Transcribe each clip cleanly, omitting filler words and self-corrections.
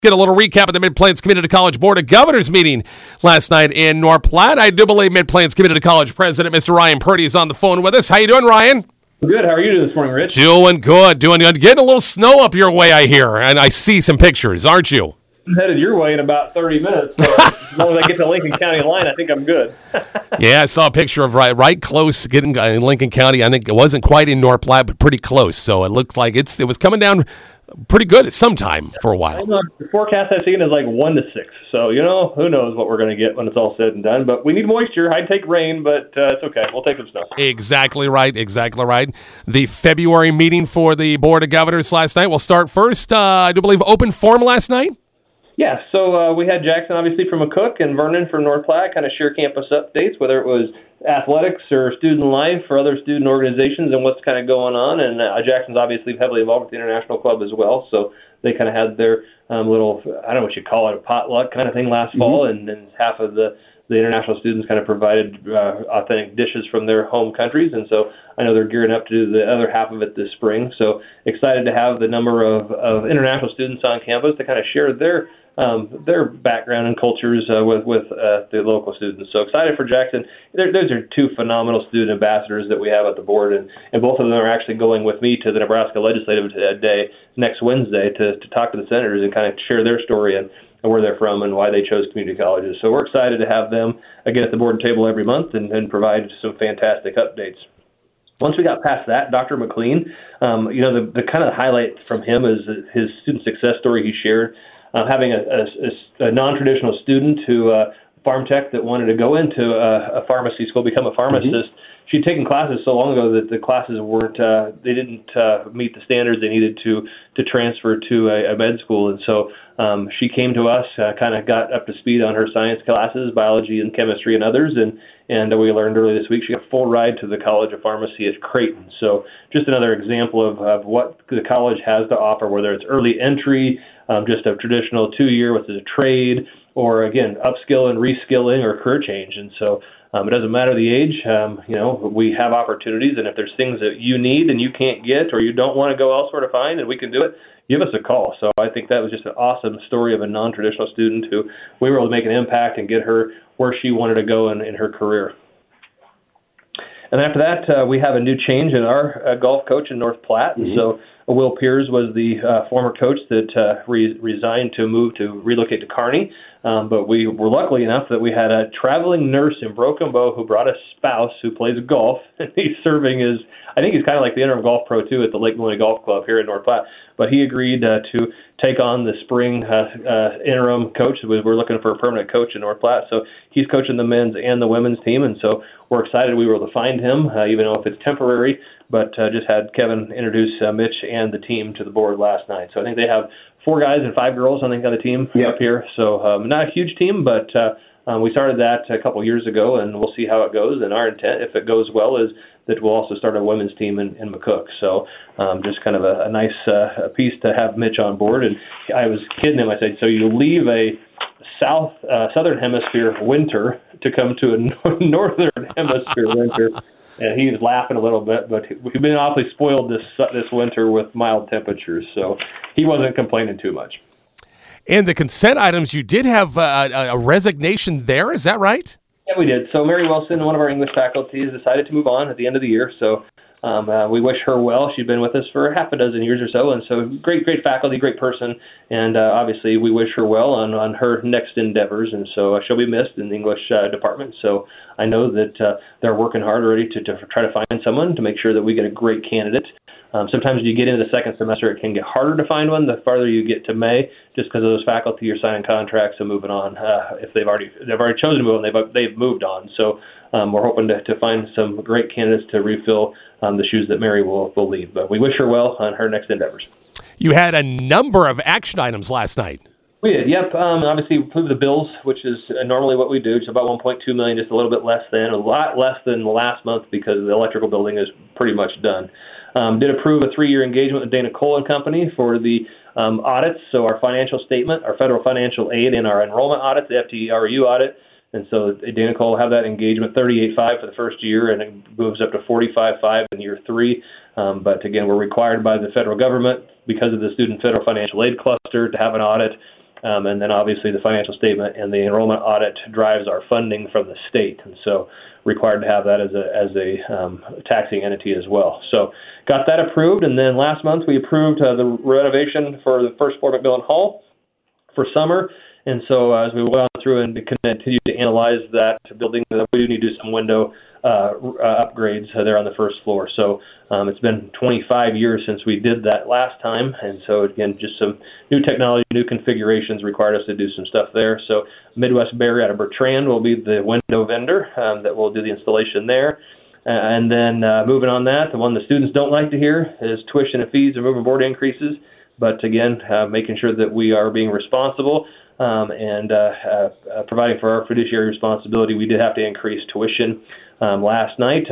Get a little recap of the Mid-Plains Community College Board of Governors meeting last night in North Platte. I do believe Mid-Plains Community College President Mr. Ryan Purdy is on the phone with us. How you doing, Ryan? Good. How are you doing this morning, Rich? Doing good. Getting a little snow up your way, I hear, and I see some pictures, aren't you? I'm headed your way in about 30 minutes. So as long as I get to Lincoln County line, I think I'm good. Yeah, I saw a picture of right close getting in Lincoln County. I think it wasn't quite in North Platte, but pretty close. So it looked like it was coming down pretty good at some time for a while. The forecast I've seen is like 1 to 6. So, who knows what we're going to get when it's all said and done. But we need moisture. I'd take rain, but it's okay. We'll take some snow. Exactly right. The February meeting for the Board of Governors last night. We'll start first. I do believe open forum last night. Yeah, so we had Jackson, obviously, from McCook and Vernon from North Platte kind of share campus updates, whether it was athletics or student life or other student organizations and what's kind of going on. And Jackson's obviously heavily involved with the International Club as well, so they kind of had their little, I don't know what you call it, a potluck kind of thing last fall, and half of the international students kind of provided authentic dishes from their home countries, and so I know they're gearing up to do the other half of it this spring. So excited to have the number of international students on campus to kind of share their background and cultures with the local students. So excited for Jackson. Those are two phenomenal student ambassadors that we have at the board, and both of them are actually going with me to the Nebraska Legislative Day next Wednesday to talk to the senators and kind of share their story and where they're from and why they chose community colleges. So we're excited to have them again at the board table every month and provide some fantastic updates. Once we got past that, Dr. McLean, the kind of highlight from him is his student success story he shared. Having a non-traditional student who farm tech that wanted to go into a pharmacy school, become a pharmacist. She'd taken classes so long ago that the classes they didn't meet the standards they needed to transfer to a med school. And so she came to us, kind of got up to speed on her science classes, biology and chemistry and others. And we learned earlier this week she got a full ride to the College of Pharmacy at Creighton. So just another example of what the college has to offer, whether it's early entry, just a traditional 2-year with a trade, or again, upskill and reskilling or career change. And so it doesn't matter the age, we have opportunities, and if there's things that you need and you can't get or you don't want to go elsewhere to find and we can do it, give us a call. So I think that was just an awesome story of a non-traditional student who we were able to make an impact and get her where she wanted to go in her career. And after that, we have a new change in our golf coach in North Platte. And so Will Piers was the former coach that resigned to relocate to Kearney. But we were lucky enough that we had a traveling nurse in Broken Bow who brought a spouse who plays golf. And he's serving I think he's kind of like the interim golf pro, too, at the Lake Mooney Golf Club here in North Platte. But he agreed to take on the spring interim coach. We're looking for a permanent coach in North Platte. So he's coaching the men's and the women's team. And so we're excited we were able to find him, even though if it's temporary. But just had Kevin introduce Mitch and the team to the board last night. So I think they have 4 guys and 5 girls, I think, on the team up here. So not a huge team, but we started that a couple years ago, and we'll see how it goes. And our intent, if it goes well, is that we'll also start a women's team in McCook. So just kind of a nice piece to have Mitch on board. And I was kidding him. I said, so you leave a southern hemisphere winter to come to a northern hemisphere winter. And he was laughing a little bit, but we've been awfully spoiled this winter with mild temperatures, so he wasn't complaining too much. And the consent items, you did have a resignation there, is that right? Yeah, we did. So Mary Wilson, one of our English faculty, decided to move on at the end of the year, so we wish her well. She's been with us for half a dozen years or so, and so great faculty, great person, and obviously we wish her well on her next endeavors, and so she'll be missed in the English department. So I know that they're working hard already to try to find someone to make sure that we get a great candidate. Sometimes when you get into the second semester, it can get harder to find one the farther you get to May, just because those faculty are signing contracts and moving on. If they've already chosen to move on, they've moved on. So we're hoping to find some great candidates to refill the shoes that Mary will leave. But we wish her well on her next endeavors. You had a number of action items last night. We did, yep. Obviously, we approved the bills, which is normally what we do. It's about $1.2 million, just a little bit less than, a lot less than last month because the electrical building is pretty much done. Did approve a 3-year engagement with Dana Cole & Company for the audits. So our financial statement, our federal financial aid, and our enrollment audit, the FTERU audit. And so Dana Cole will have that engagement $38,500 for the first year, and it moves up to $45,500 in year 3. But again, we're required by the federal government because of the Student Federal Financial Aid Cluster to have an audit. And then obviously the financial statement and the enrollment audit drives our funding from the state, and so required to have that as a taxing entity as well. So got that approved, and then last month we approved the renovation for the first floor McMillan Hall for summer. And so as we went on through and continue to analyze that building, we do need to do some window upgrades there on the first floor. So it's been 25 years since we did that last time, and so again, just some new technology, new configurations required us to do some stuff there. So Midwest Barrier out of Bertrand will be the window vendor that will do the installation there. And then moving on that, the one the students don't like to hear is tuition and fees and room and board increases. But again, making sure that we are being responsible and providing for our fiduciary responsibility, we did have to increase tuition last night,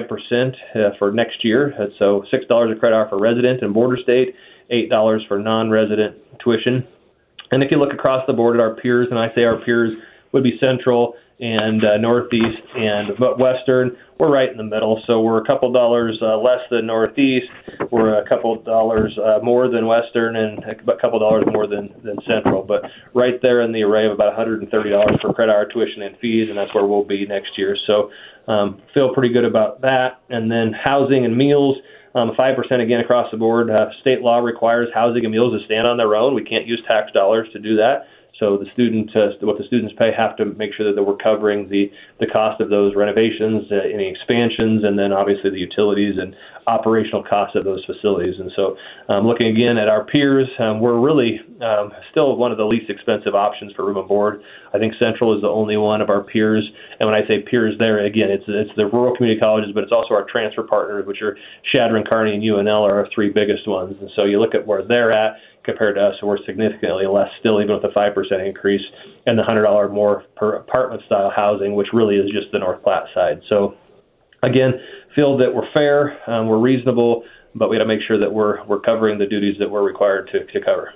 5% for next year. So $6 a credit hour for resident and border state, $8 for non-resident tuition. And if you look across the board at our peers, and I say our peers would be Central and Northeast and Western, we're right in the middle. So we're a couple dollars less than Northeast, we're a couple dollars more than Western, and a couple dollars more than Central. But right there in the array of about $130 for credit hour tuition and fees, and that's where we'll be next year. So feel pretty good about that. And then housing and meals, 5% again across the board. State law requires housing and meals to stand on their own. We can't use tax dollars to do that. So the what the students pay, have to make sure that we're covering the cost of those renovations, any expansions, and then obviously the utilities and operational costs of those facilities. And so looking again at our peers, we're really still one of the least expensive options for room and board. I think Central is the only one of our peers. And when I say peers there, again, it's the rural community colleges, but it's also our transfer partners, which are Chadron, Kearney, and UNL are our three biggest ones. And so you look at where they're at compared to us, so we're significantly less still, even with the 5% increase and the $100 more per apartment style housing, which really is just the North Platte side. So again, feel that we're fair, we're reasonable, but we got to make sure that we're covering the duties that we're required to cover.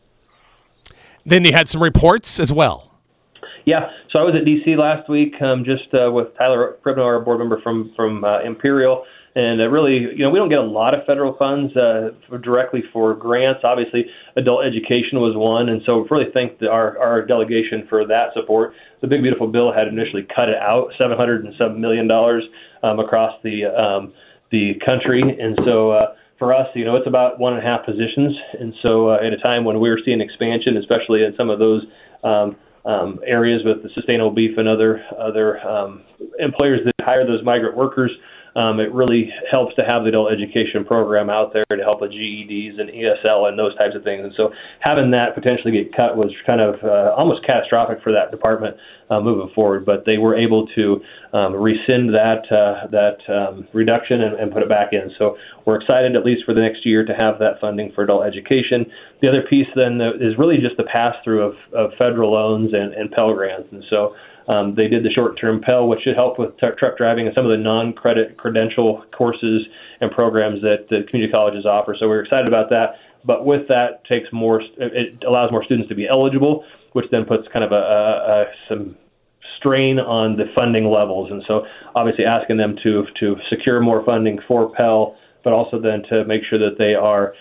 Then you had some reports as well. Yeah, so I was at D.C. last week, just with Tyler Pribno, our board member from Imperial. And really, we don't get a lot of federal funds directly for grants. Obviously, adult education was one, and so really thank our delegation for that support. The Big Beautiful Bill had initially cut it out, $707 million across the country, and so for us, it's about 1.5 positions. And so at a time when we were seeing expansion, especially in some of those areas with the sustainable beef and other employers that hire those migrant workers, it really helps to have the adult education program out there to help with GEDs and ESL and those types of things. And so having that potentially get cut was kind of almost catastrophic for that department moving forward. But they were able to rescind that reduction and put it back in. So we're excited, at least for the next year, to have that funding for adult education. The other piece then is really just the pass-through of federal loans and Pell Grants. And so they did the short-term Pell, which should help with truck driving and some of the non-credit credential courses and programs that the community colleges offer. So we're excited about that. But with that, it allows more students to be eligible, which then puts kind of some strain on the funding levels. And so obviously asking them to secure more funding for Pell, but also then to make sure that they are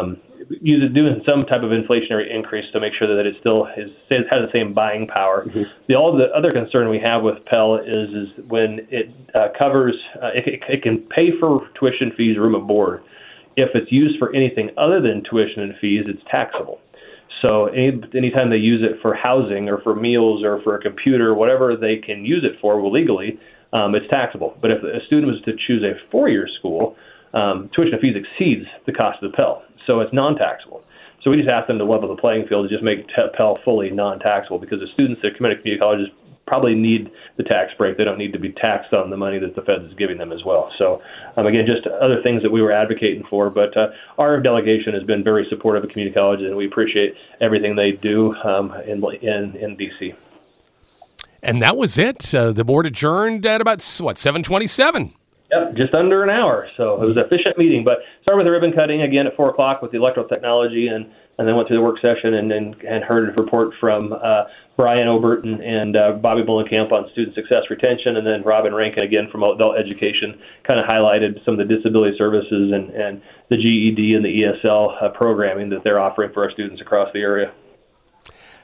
doing some type of inflationary increase to make sure that it still has the same buying power. Mm-hmm. The other concern we have with Pell is when it covers, it can pay for tuition, fees, room and board. If it's used for anything other than tuition and fees, it's taxable. So anytime they use it for housing or for meals or for a computer, whatever they can use it for legally, it's taxable. But if a student was to choose a four-year school, tuition and fees exceeds the cost of the Pell. So it's non-taxable. So we just ask them to level the playing field and just make Pell fully non-taxable, because the students that come into community colleges probably need the tax break. They don't need to be taxed on the money that the Fed is giving them as well. So again, just other things that we were advocating for. But our delegation has been very supportive of community colleges, and we appreciate everything they do in D.C. And that was it. The board adjourned at about, 7:27? Yep, just under an hour. So it was an efficient meeting. But started with the ribbon cutting again at 4 o'clock with the electoral technology, and then went through the work session and heard a report from Brian Obert and Bobby Bullenkamp on student success retention, and then Robin Rankin again from adult education kind of highlighted some of the disability services and the GED and the ESL programming that they're offering for our students across the area.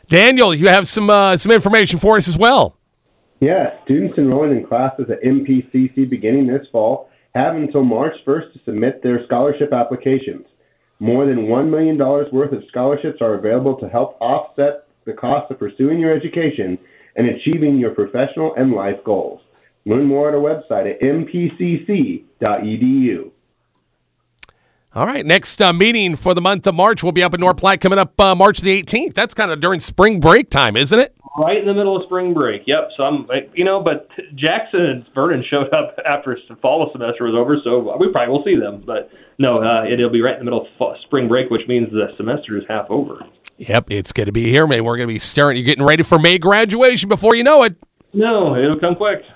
Daniel, you have some information for us as well. Yeah, students enrolling in classes at MPCC beginning this fall have until March 1st to submit their scholarship applications. More than $1 million worth of scholarships are available to help offset the cost of pursuing your education and achieving your professional and life goals. Learn more at our website at mpcc.edu. All right, next meeting for the month of March will be up in North Platte coming up March the 18th. That's kind of during spring break time, isn't it? Right in the middle of spring break. Yep. So but Jackson and Vernon showed up after fall semester was over, so we probably will see them. But no, it'll be right in the middle of spring break, which means the semester is half over. Yep, it's going to be here, man. We're going to be staring. You're getting ready for May graduation before you know it. No, it'll come quick.